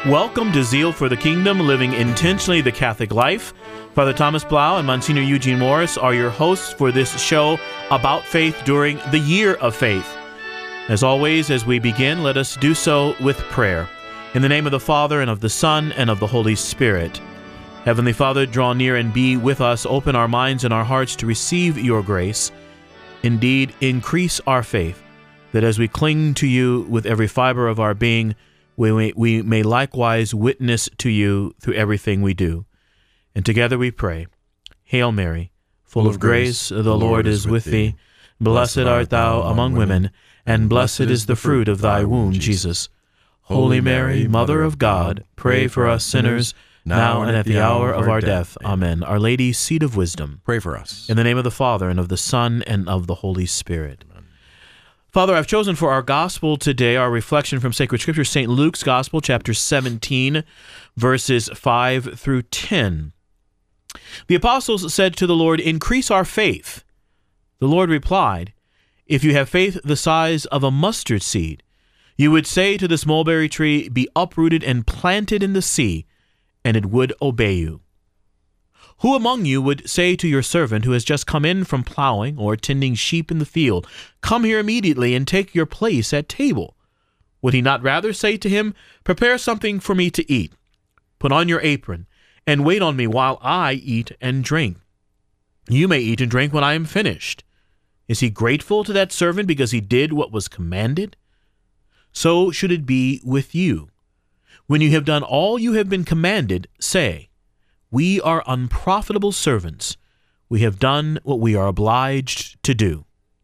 Welcome to Zeal for the Kingdom, Living Intentionally the Catholic Life. Father Thomas Blau and Monsignor Eugene Morris are your hosts for this show about faith during the Year of Faith. As always, as we begin, let us do so with prayer. In the name of the Father, and of the Son, and of the Holy Spirit. Heavenly Father, draw near and be with us. Open our minds and our hearts to receive your grace. Indeed, increase our faith, that as we cling to you with every fiber of our being, we may likewise witness to you through everything we do. And together we pray. Hail Mary, full of grace, the Lord is with thee. Blessed art thou among women, and blessed is the fruit of thy womb, Jesus. Holy Mary, Mother of God, pray for us sinners, now and at the hour of our death. Amen. Our Lady, seat of wisdom, pray for us. In the name of the Father, and of the Son, and of the Holy Spirit. Father, I've chosen for our gospel today our reflection from Sacred Scripture, St. Luke's Gospel, chapter 17, verses 5 through 10. The apostles said to the Lord, "Increase our faith." The Lord replied, "If you have faith the size of a mustard seed, you would say to this mulberry tree, 'Be uprooted and planted in the sea,' and it would obey you. Who among you would say to your servant who has just come in from plowing or tending sheep in the field, 'Come here immediately and take your place at table'? Would he not rather say to him, 'Prepare something for me to eat, put on your apron, and wait on me while I eat and drink? You may eat and drink when I am finished'? Is he grateful to that servant because he did what was commanded? So should it be with you. When you have done all you have been commanded, say, 'We are unprofitable servants. We have done what we are obliged to do.'"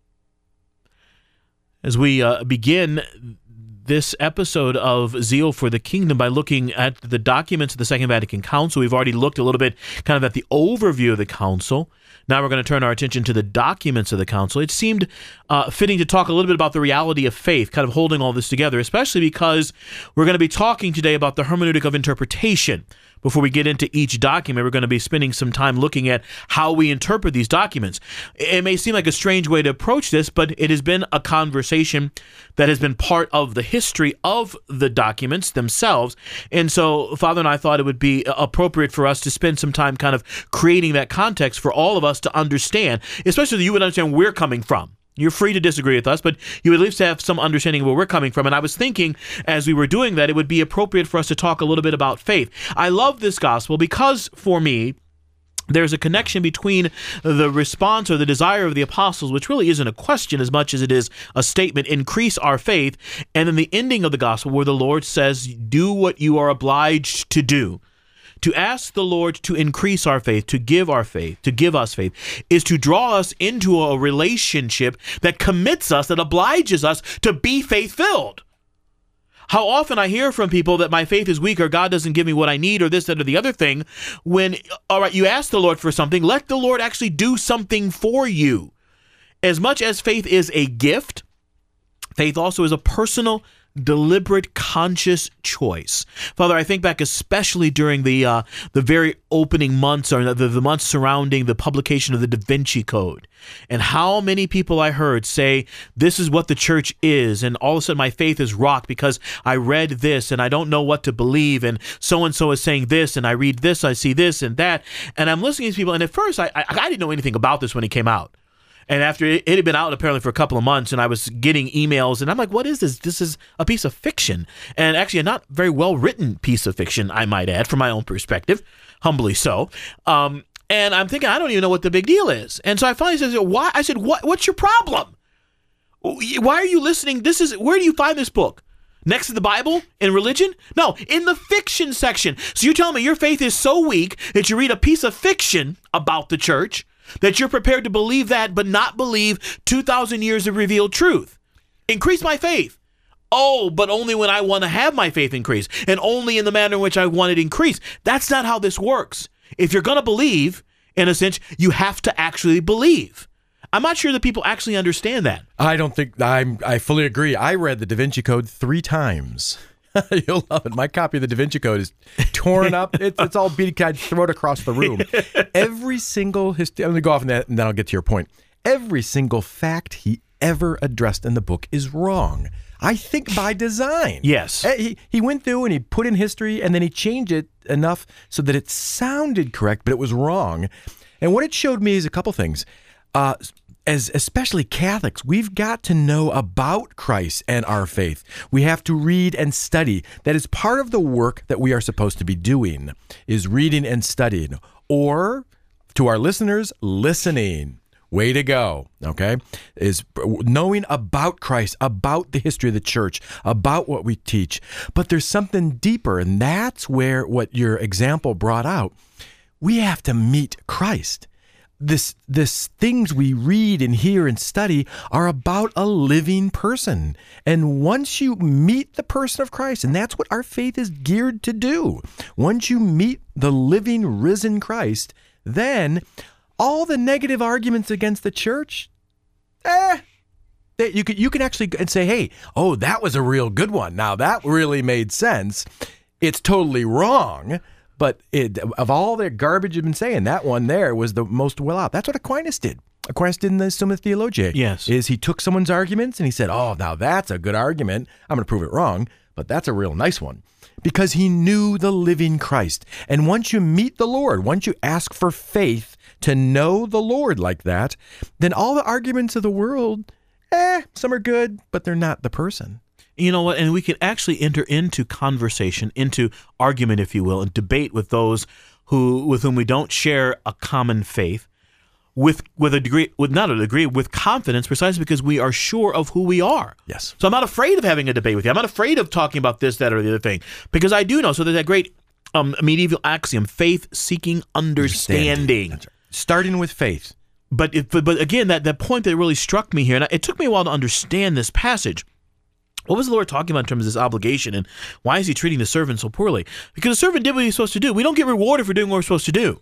As we begin this episode of Zeal for the Kingdom by looking at the documents of the Second Vatican Council, we've already looked a little bit kind of at the overview of the Council. Now we're going to turn our attention to the documents of the Council. It seemed fitting to talk a little bit about the reality of faith, kind of holding all this together, especially because we're going to be talking today about the hermeneutic of interpretation. Before we get into each document, we're going to be spending some time looking at how we interpret these documents. It may seem like a strange way to approach this, but it has been a conversation that has been part of the history of the documents themselves. And so Father and I thought it would be appropriate for us to spend some time kind of creating that context for all of us to understand, especially that you would understand where we're coming from. You're free to disagree with us, but you at least have some understanding of where we're coming from. And I was thinking, as we were doing that, it would be appropriate for us to talk a little bit about faith. I love this gospel because, for me, there's a connection between the response or the desire of the apostles, which really isn't a question as much as it is a statement, increase our faith, and then the ending of the gospel where the Lord says, do what you are obliged to do. To ask the Lord to increase our faith, to give us faith, is to draw us into a relationship that commits us, that obliges us to be faith-filled. How often I hear from people that my faith is weak or God doesn't give me what I need or this, that, or the other thing, when, all right, you ask the Lord for something, let the Lord actually do something for you. As much as faith is a gift, faith also is a personal, deliberate, conscious choice. Father, I think back especially during the very opening months or the months surrounding the publication of the Da Vinci Code, and how many people I heard say, this is what the church is, and all of a sudden my faith is rocked because I read this and I don't know what to believe, and so-and-so is saying this, and I read this, I see this and that, and I'm listening to these people, and at first I didn't know anything about this when it came out. And after it had been out apparently for a couple of months, and I was getting emails, and I'm like, what is this? This is a piece of fiction. And actually a not very well-written piece of fiction, I might add, from my own perspective, humbly so. And I'm thinking, I don't even know what the big deal is. And so I finally said, why? I said, what's your problem? Why are you listening? Where do you find this book? Next to the Bible in religion? No, in the fiction section. So you're telling me your faith is so weak that you read a piece of fiction about the church, that you're prepared to believe that, but not believe 2,000 years of revealed truth. Increase my faith. Oh, but only when I want to have my faith increase, and only in the manner in which I want it increased. That's not how this works. If you're going to believe, in a sense, you have to actually believe. I'm not sure that people actually understand that. I fully agree. I read the Da Vinci Code 3 times. You'll love it. My copy of the Da Vinci Code is torn up. It's all beat. I'd throw it across the room. Every single I'm going to go off on that, and then I'll get to your point. Every single fact he ever addressed in the book is wrong. I think by design. Yes. He went through and he put in history and then he changed it enough so that it sounded correct, but it was wrong. And what it showed me is a couple things. As especially Catholics, we've got to know about Christ and our faith. We have to read and study. That is part of the work that we are supposed to be doing, is reading and studying. Or, to our listeners, listening. Way to go, okay? Is knowing about Christ, about the history of the church, about what we teach. But there's something deeper, and that's where what your example brought out. We have to meet Christ. This things we read and hear and study are about a living person. And once you meet the person of Christ, and that's what our faith is geared to do, once you meet the living, risen Christ, then all the negative arguments against the church, you can actually say, hey, oh, that was a real good one. Now, that really made sense. It's totally wrong. But of all the garbage you've been saying, that one there was the most well out. That's what Aquinas did. Aquinas did in the Summa Theologiae. Yes. Is he took someone's arguments and he said, oh, now that's a good argument. I'm going to prove it wrong, but that's a real nice one. Because he knew the living Christ. And once you meet the Lord, once you ask for faith to know the Lord like that, then all the arguments of the world, some are good, but they're not the person. You know what? And we can actually enter into conversation, into argument, if you will, and debate with those with whom we don't share a common faith, with confidence, precisely because we are sure of who we are. Yes. So I'm not afraid of having a debate with you. I'm not afraid of talking about this, that, or the other thing, because I do know. So there's that great medieval axiom: faith seeking understanding. That's right. Starting with faith. But again, that point that really struck me here, and it took me a while to understand this passage. What was the Lord talking about in terms of this obligation, and why is he treating the servant so poorly? Because the servant did what he was supposed to do. We don't get rewarded for doing what we're supposed to do.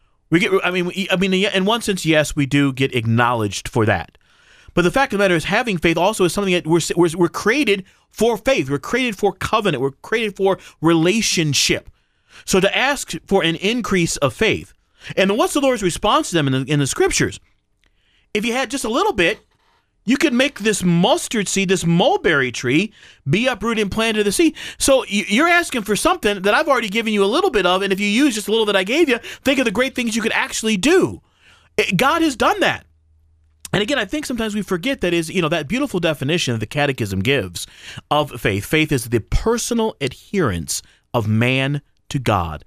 In one sense, yes, we do get acknowledged for that. But the fact of the matter is, having faith also is something that we're created for faith. We're created for covenant. We're created for relationship. So to ask for an increase of faith, and what's the Lord's response to them in the scriptures? If you had just a little bit, you could make this mustard seed, this mulberry tree, be uprooted and planted in the sea. So you're asking for something that I've already given you a little bit of, and if you use just a little that I gave you, think of the great things you could actually do. God has done that. And again, I think sometimes we forget that that beautiful definition that the Catechism gives of faith. Faith is the personal adherence of man to God.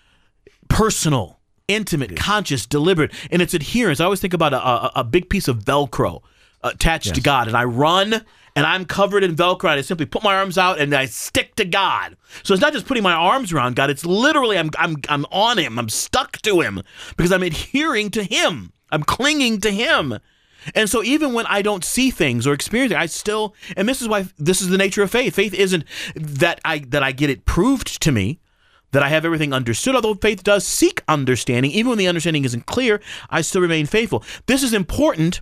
Personal, intimate, conscious, deliberate, and its adherence. I always think about a big piece of Velcro attached to God, and I run and I'm covered in Velcro, and I simply put my arms out and I stick to God. So it's not just putting my arms around God, it's literally I'm on him, I'm stuck to him, because I'm adhering to him, I'm clinging to him. And so even when I don't see things or experience it, I still, and this is why this is the nature of faith. Faith isn't that I get it proved to me, that I have everything understood, although faith does seek understanding. Even when the understanding isn't clear, I still remain faithful. This is important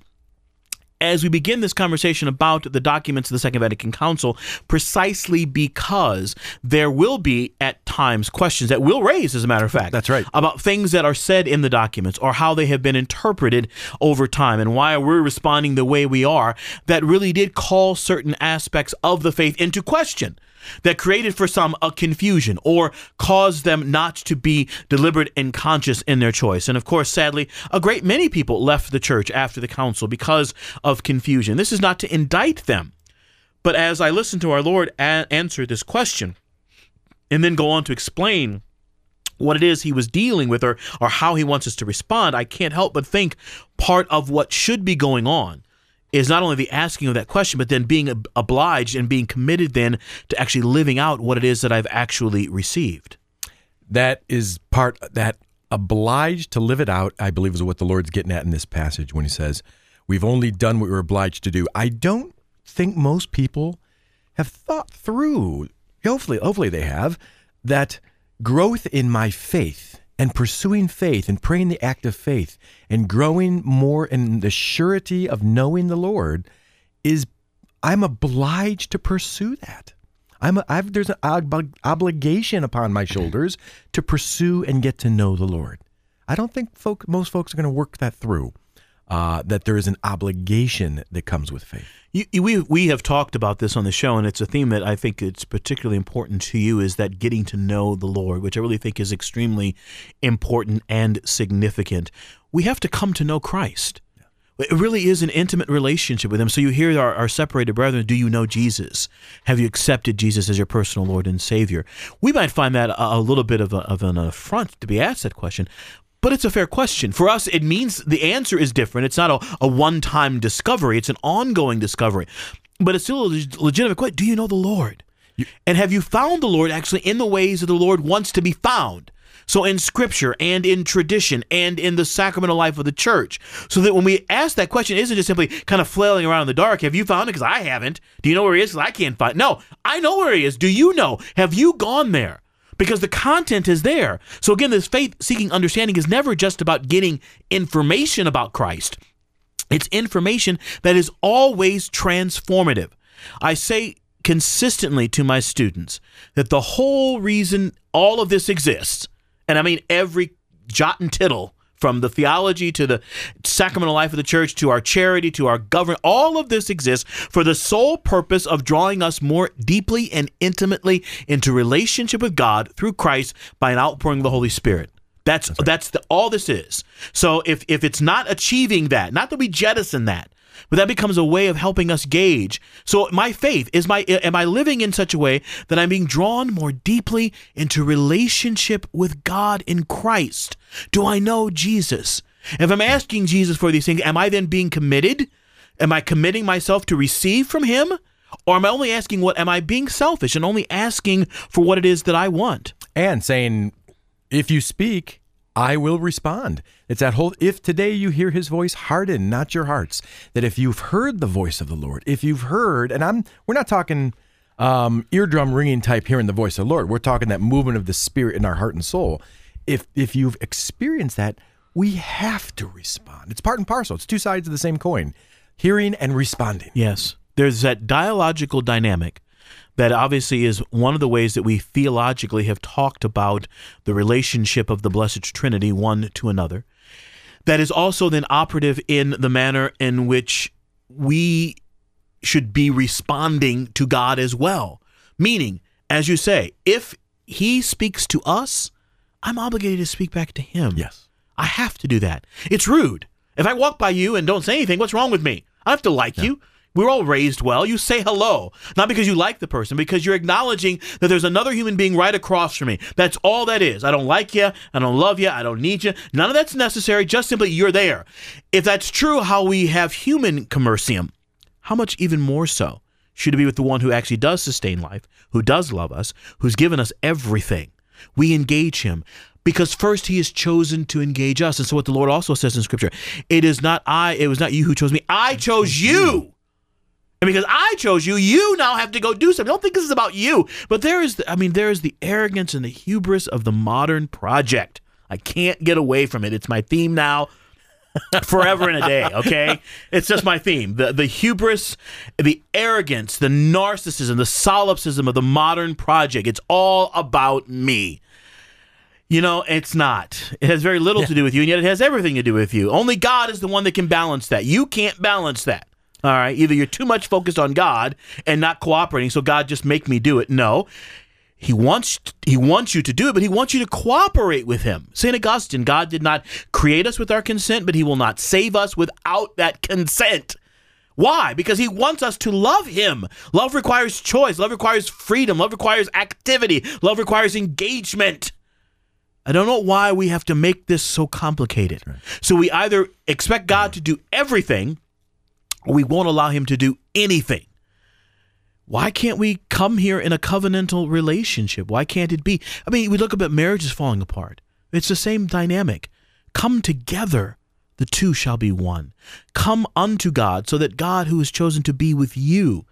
as we begin this conversation about the documents of the Second Vatican Council, precisely because there will be, at times, questions that we'll raise, as a matter of fact. That's right. About things that are said in the documents or how they have been interpreted over time and why we're responding the way we are, that really did call certain aspects of the faith into question, that created for some a confusion or caused them not to be deliberate and conscious in their choice. And of course, sadly, a great many people left the church after the council because of confusion. This is not to indict them, but as I listen to our Lord answer this question and then go on to explain what it is he was dealing with or how he wants us to respond, I can't help but think part of what should be going on is not only the asking of that question, but then being obliged and being committed then to actually living out what it is that I've actually received. That is part, that obliged to live it out, I believe is what the Lord's getting at in this passage when he says, we've only done what we're obliged to do. I don't think most people have thought through, hopefully they have, that growth in my faith and pursuing faith and praying the act of faith and growing more in the surety of knowing the Lord is, I'm obliged to pursue that. There's an obligation upon my shoulders to pursue and get to know the Lord. I don't think most folks are going to work that through. that there is an obligation that comes with faith. We have talked about this on the show, and it's a theme that I think it's particularly important to you, is that getting to know the Lord, which I really think is extremely important and significant. We have to come to know Christ. It really is an intimate relationship with Him. So you hear our separated brethren, do you know Jesus? Have you accepted Jesus as your personal Lord and Savior? We might find that a little bit of an affront to be asked that question, but it's a fair question. For us, it means the answer is different. It's not a one-time discovery. It's an ongoing discovery. But it's still a legitimate question. Do you know the Lord? And have you found the Lord actually in the ways that the Lord wants to be found? So in Scripture and in tradition and in the sacramental life of the church, so that when we ask that question, it isn't just simply kind of flailing around in the dark. Have you found it? Because I haven't. Do you know where He is? Because I can't find it. No, I know where He is. Do you know? Have you gone there? Because the content is there. So again, this faith-seeking understanding is never just about getting information about Christ. It's information that is always transformative. I say consistently to my students that the whole reason all of this exists, and I mean every jot and tittle, from the theology to the sacramental life of the church to our charity to our government, all of this exists for the sole purpose of drawing us more deeply and intimately into relationship with God through Christ by an outpouring of the Holy Spirit. That's all this is. So if it's not achieving that, not that we jettison that, but that becomes a way of helping us gauge. So my faith, am I living in such a way that I'm being drawn more deeply into relationship with God in Christ? Do I know Jesus? If I'm asking Jesus for these things, am I then being committed? Am I committing myself to receive from Him? Or am I only asking am I being selfish and only asking for what it is that I want? And saying, if you speak, I will respond. It's that whole, if today you hear His voice, harden not your hearts. That if you've heard the voice of the Lord, if you've heard, and we're not talking eardrum ringing type hearing the voice of the Lord. We're talking that movement of the Spirit in our heart and soul. If you've experienced that, we have to respond. It's part and parcel. It's two sides of the same coin, hearing and responding. Yes. There's that dialogical dynamic that obviously is one of the ways that we theologically have talked about the relationship of the Blessed Trinity one to another. That is also then operative in the manner in which we should be responding to God as well. Meaning, as you say, if He speaks to us, I'm obligated to speak back to Him. Yes. I have to do that. It's rude. If I walk by you and don't say anything, what's wrong with me? I have to like you. We're all raised well. You say hello, not because you like the person, because you're acknowledging that there's another human being right across from me. That's all that is. I don't like you. I don't love you. I don't need you. None of that's necessary. Just simply you're there. If that's true how we have human commercium, how much even more so should it be with the one who actually does sustain life, who does love us, who's given us everything? We engage Him. Because first He has chosen to engage us. And so what the Lord also says in Scripture, it was not you who chose me. I chose you. And because I chose you, you now have to go do something. Don't think this is about you. But there is the arrogance and the hubris of the modern project. I can't get away from it. It's my theme now forever and a day, okay? It's just my theme. The hubris, the arrogance, the narcissism, the solipsism of the modern project. It's all about me. You know, it's not. It has very little to do with you, and yet it has everything to do with you. Only God is the one that can balance that. You can't balance that. All right? Either you're too much focused on God and not cooperating, so God just make me do it. No. He wants you to do it, but He wants you to cooperate with Him. St. Augustine, God did not create us with our consent, but He will not save us without that consent. Why? Because He wants us to love Him. Love requires choice. Love requires freedom. Love requires activity. Love requires engagement. I don't know why we have to make this so complicated. Right. So we either expect God to do everything, or we won't allow Him to do anything. Why can't we come here in a covenantal relationship? Why can't it be? I mean, we look up at marriages falling apart. It's the same dynamic. Come together, the two shall be one. Come unto God, so that God who has chosen to be with you.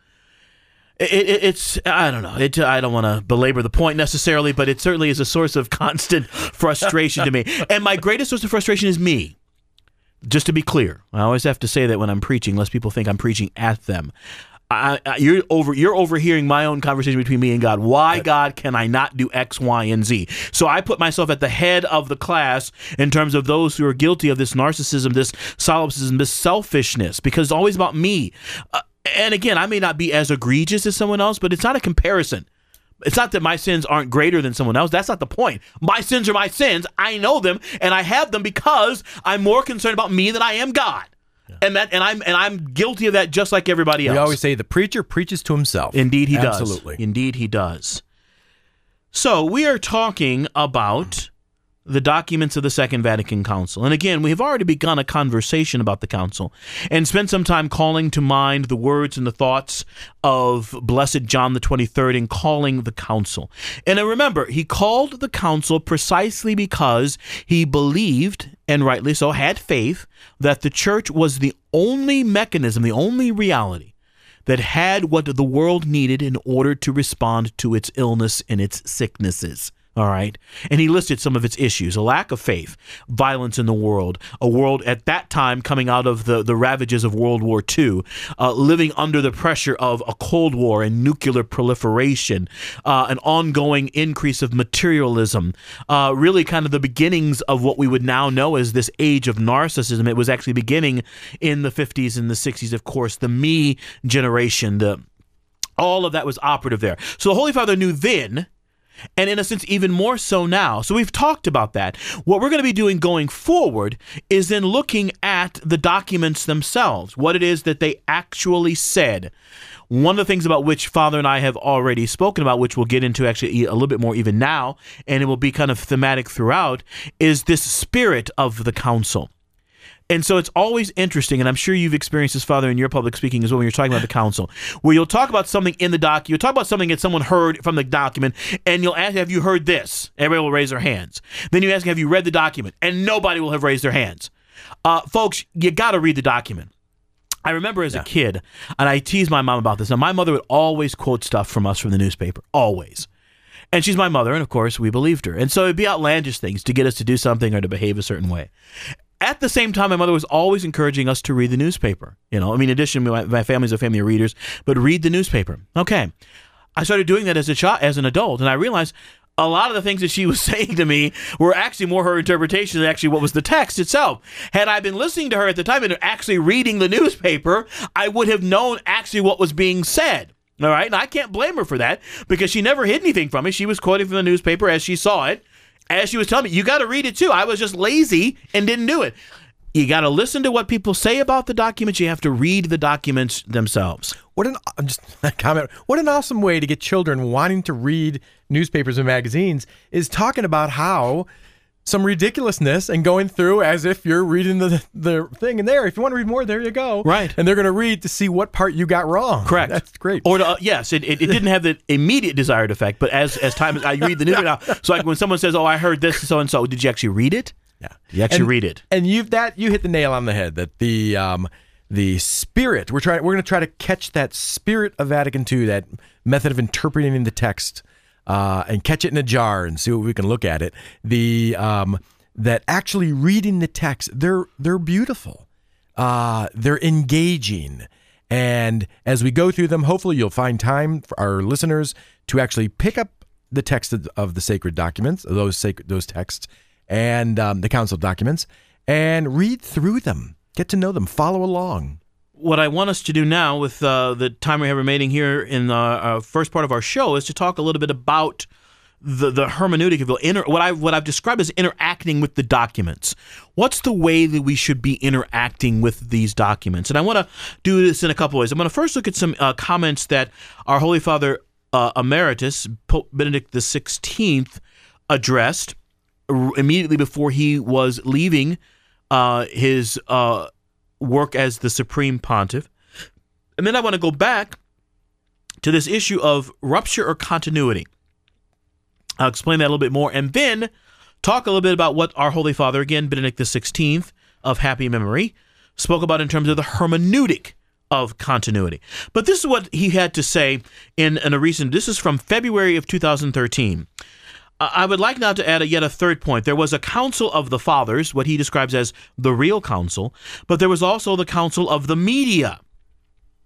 It's I don't know. I don't want to belabor the point necessarily, but it certainly is a source of constant frustration to me. And my greatest source of frustration is me. Just to be clear, I always have to say that when I'm preaching, lest people think I'm preaching at them. You're overhearing my own conversation between me and God. Why, God, can I not do X, Y, and Z? So I put myself at the head of the class in terms of those who are guilty of this narcissism, this solipsism, this selfishness, because it's always about me. And again, I may not be as egregious as someone else, but it's not a comparison. It's not that my sins aren't greater than someone else. That's not the point. My sins are my sins. I know them, and I have them because I'm more concerned about me than I am God. And I'm guilty of that just like everybody else. We always say the preacher preaches to himself. Indeed he does. Absolutely. Indeed he does. So we are talking about the documents of the Second Vatican Council. And again, we have already begun a conversation about the council and spent some time calling to mind the words and the thoughts of Blessed John the 23rd in calling the council. And remember, he called the council precisely because he believed, and rightly so, had faith, that the church was the only mechanism, the only reality that had what the world needed in order to respond to its illness and its sicknesses. All right. And he listed some of its issues: a lack of faith, violence in the world, a world at that time coming out of the ravages of World War II, living under the pressure of a Cold War and nuclear proliferation, an ongoing increase of materialism, really kind of the beginnings of what we would now know as this age of narcissism. It was actually beginning in the 50s and the 60s, of course, the me generation, all of that was operative there. So the Holy Father knew then, and in a sense, even more so now. So we've talked about that. What we're going to be doing going forward is then looking at the documents themselves, what it is that they actually said. One of the things about which Father and I have already spoken about, which we'll get into actually a little bit more even now, and it will be kind of thematic throughout, is this spirit of the council. And so it's always interesting, and I'm sure you've experienced this, Father, in your public speaking as well when you're talking about the council, where you'll talk about something in the document, you'll talk about something that someone heard from the document, and you'll ask, have you heard this? Everybody will raise their hands. Then you ask, have you read the document? And nobody will have raised their hands. Folks, you got to read the document. I remember as a kid, and I teased my mom about this. Now, my mother would always quote stuff from us from the newspaper, always. And she's my mother, and of course, we believed her. And so it'd be outlandish things to get us to do something or to behave a certain way. At the same time, my mother was always encouraging us to read the newspaper. You know, I mean, in addition, my family's a family of readers, but read the newspaper. Okay. I started doing that as an adult, and I realized a lot of the things that she was saying to me were actually more her interpretation than actually what was the text itself. Had I been listening to her at the time and actually reading the newspaper, I would have known actually what was being said. All right? And I can't blame her for that because she never hid anything from me. She was quoting from the newspaper as she saw it. As she was telling me, you got to read it too. I was just lazy and didn't do it. You got to listen to what people say about the documents. You have to read the documents themselves. What an awesome way to get children wanting to read newspapers and magazines is talking about how some ridiculousness and going through as if you're reading the thing. And there, if you want to read more, there you go. Right. And they're going to read to see what part you got wrong. Correct. That's great. Or yes, it didn't have the immediate desired effect, but as time, I read the news now. So like when someone says, oh, I heard this so-and-so, did you actually read it? Yeah. You actually read it. And you hit the nail on the head that the spirit, we're going to try to catch that spirit of Vatican II, that method of interpreting the text, and catch it in a jar and see what we can look at it. That actually reading the text, they're beautiful. They're engaging. And as we go through them, hopefully you'll find time for our listeners to actually pick up the text of the sacred documents, those texts, and the council documents, and read through them. Get to know them. Follow along. What I want us to do now with the time we have remaining here in the first part of our show is to talk a little bit about the hermeneutic of what I've described as interacting with the documents. What's the way that we should be interacting with these documents? And I want to do this in a couple ways. I'm going to first look at some comments that our Holy Father Emeritus, Pope Benedict XVI, addressed immediately before he was leaving his work as the Supreme Pontiff. And then I want to go back to this issue of rupture or continuity. I'll explain that a little bit more, and then talk a little bit about what our Holy Father, again, Benedict XVI of happy memory, spoke about in terms of the hermeneutic of continuity. But this is what he had to say in a recent, this is from February of 2013. I would like now to add yet a third point. There was a council of the fathers, what he describes as the real council, but there was also the council of the media.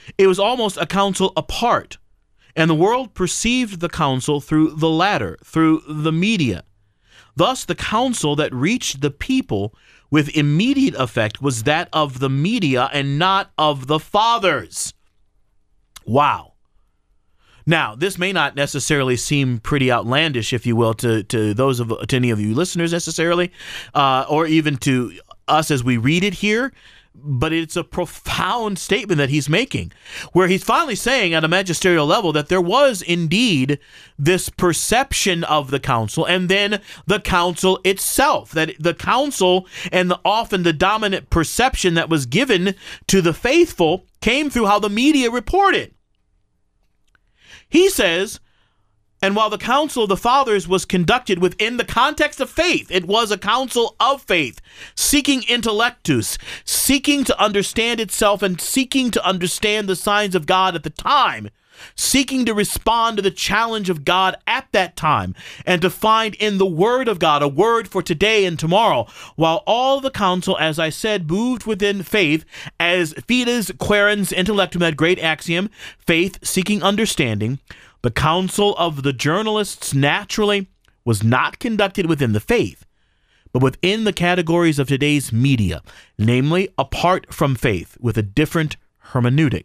It was almost a council apart, and the world perceived the council through the latter, through the media. Thus, the counsel that reached the people with immediate effect was that of the media and not of the fathers. Wow. Now, this may not necessarily seem pretty outlandish, if you will, to any of you listeners necessarily, or even to us as we read it here. But it's a profound statement that he's making, where he's finally saying at a magisterial level that there was indeed this perception of the council, and then the council itself, that the council and often the dominant perception that was given to the faithful came through how the media reported. He says, and while the council of the fathers was conducted within the context of faith, it was a council of faith, seeking intellectus, seeking to understand itself and seeking to understand the signs of God at the time, seeking to respond to the challenge of God at that time, and to find in the word of God a word for today and tomorrow, while all the council, as I said, moved within faith, as fides quaerens intellectum, that great axiom, faith seeking understanding. The council of the journalists naturally was not conducted within the faith, but within the categories of today's media, namely apart from faith, with a different hermeneutic.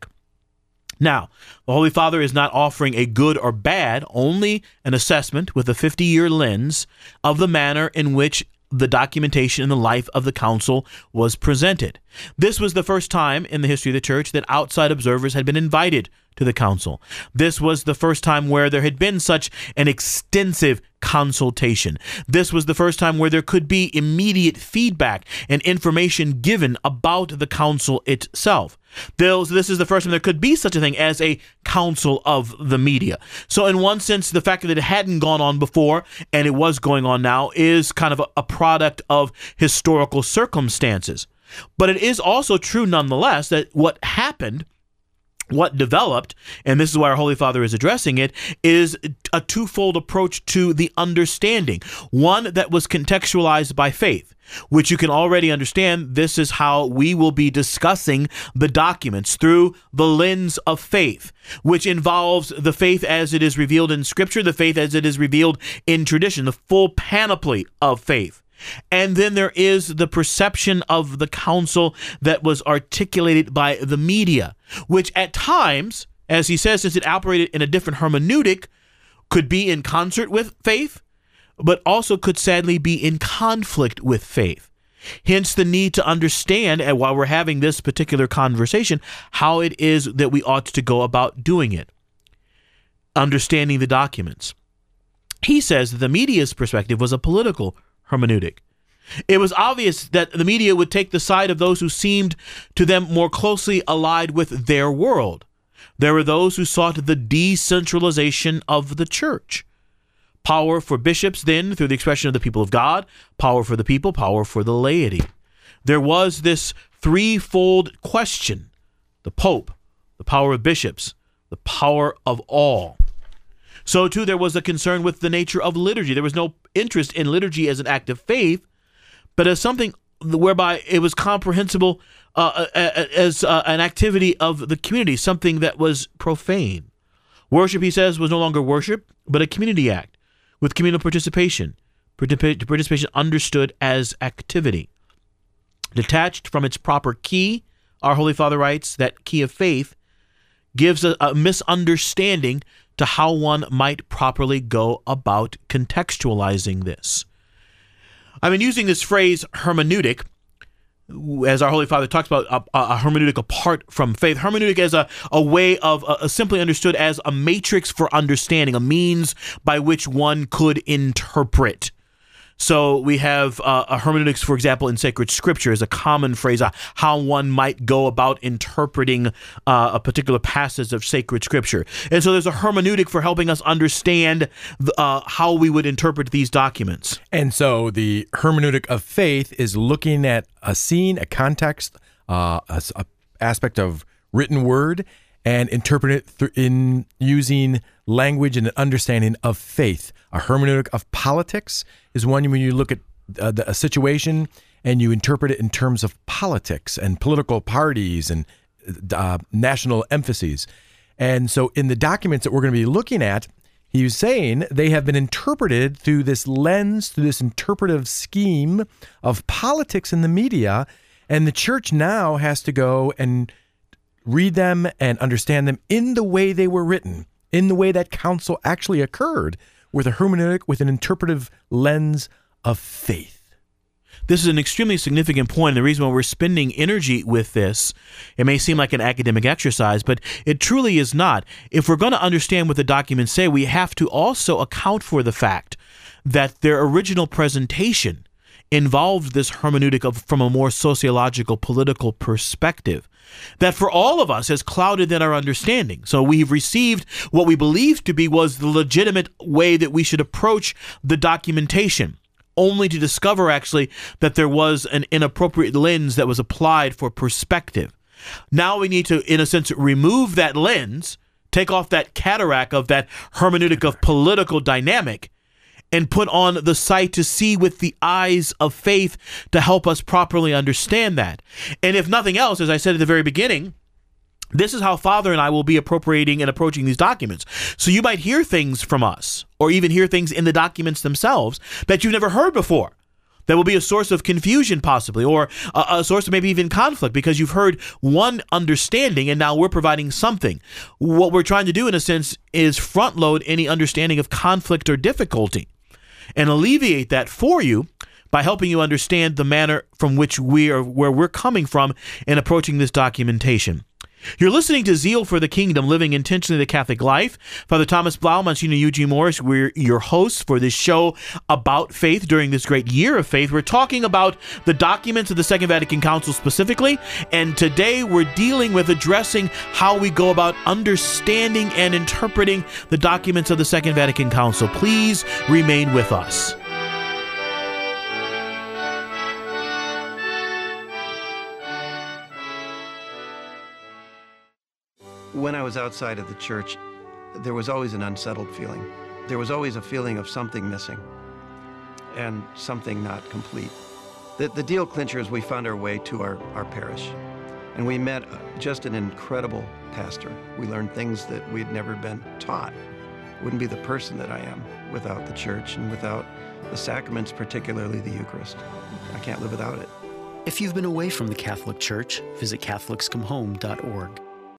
Now, the Holy Father is not offering a good or bad, only an assessment with a 50-year lens of the manner in which the documentation in the life of the council was presented. This was the first time in the history of the church that outside observers had been invited to the council. This was the first time where there had been such an extensive consultation. This was the first time where there could be immediate feedback and information given about the council itself. This is the first time there could be such a thing as a council of the media. So in one sense, the fact that it hadn't gone on before and it was going on now is kind of a product of historical circumstances. But it is also true nonetheless that what happened, what developed, and this is why our Holy Father is addressing it, is a twofold approach to the understanding. One that was contextualized by faith, which you can already understand. This is how we will be discussing the documents, through the lens of faith, which involves the faith as it is revealed in Scripture, the faith as it is revealed in tradition, the full panoply of faith. And then there is the perception of the council that was articulated by the media, which at times, as he says, since it operated in a different hermeneutic, could be in concert with faith, but also could sadly be in conflict with faith. Hence the need to understand, and while we're having this particular conversation, how it is that we ought to go about doing it. Understanding the documents. He says that the media's perspective was a political hermeneutic. It was obvious that the media would take the side of those who seemed to them more closely allied with their world. There were those who sought the decentralization of the church. Power for bishops, then, through the expression of the people of God, power for the people, power for the laity. There was this threefold question: the Pope, the power of bishops, the power of all. So, too, there was a concern with the nature of liturgy. There was no interest in liturgy as an act of faith, but as something whereby it was comprehensible as an activity of the community, something that was profane. Worship, he says, was no longer worship, but a community act with communal participation. Participation understood as activity. Detached from its proper key, our Holy Father writes, that key of faith gives a misunderstanding to how one might properly go about contextualizing this. I've been using this phrase hermeneutic, as our Holy Father talks about a hermeneutic apart from faith. Hermeneutic as a way of, simply understood as a matrix for understanding, a means by which one could interpret. So we have a hermeneutics, for example, in sacred scripture is a common phrase, how one might go about interpreting a particular passage of sacred scripture. And so there's a hermeneutic for helping us understand how we would interpret these documents. And so the hermeneutic of faith is looking at a scene, a context, a aspect of written word, and interpret it in using language and an understanding of faith. A hermeneutic of politics is one when you look at a situation and you interpret it in terms of politics and political parties and national emphases. And so in the documents that we're going to be looking at, he was saying they have been interpreted through this lens, through this interpretive scheme of politics in the media, and the church now has to go and read them and understand them in the way they were written, in the way that council actually occurred, with a hermeneutic, with an interpretive lens of faith. This is an extremely significant point. The reason why we're spending energy with this, it may seem like an academic exercise, but it truly is not. If we're going to understand what the documents say, we have to also account for the fact that their original presentation involved this hermeneutic from a more sociological, political perspective that for all of us has clouded in our understanding. So we've received what we believed to be was the legitimate way that we should approach the documentation, only to discover actually that there was an inappropriate lens that was applied for perspective. Now we need to, in a sense, remove that lens, take off that cataract of that hermeneutic of political dynamic, and put on the sight to see with the eyes of faith to help us properly understand that. And if nothing else, as I said at the very beginning, this is how Father and I will be appropriating and approaching these documents. So you might hear things from us, or even hear things in the documents themselves that you've never heard before. That will be a source of confusion possibly, or a source of maybe even conflict, because you've heard one understanding and now we're providing something. What we're trying to do, in a sense, is front load any understanding of conflict or difficulty and alleviate that for you by helping you understand the manner from which where we're coming from in approaching this documentation. You're listening to Zeal for the Kingdom, Living Intentionally the Catholic Life. Father Thomas Blau, Monsignor Eugene Morris, we're your hosts for this show about faith during this great year of faith. We're talking about the documents of the Second Vatican Council specifically, and today we're dealing with addressing how we go about understanding and interpreting the documents of the Second Vatican Council. Please remain with us. When I was outside of the church, there was always an unsettled feeling. There was always a feeling of something missing and something not complete. The deal clincher is we found our way to our parish, and we met just an incredible pastor. We learned things that we'd never been taught. Wouldn't be the person that I am without the church and without the sacraments, particularly the Eucharist. I can't live without it. If you've been away from the Catholic Church, visit CatholicsComeHome.org.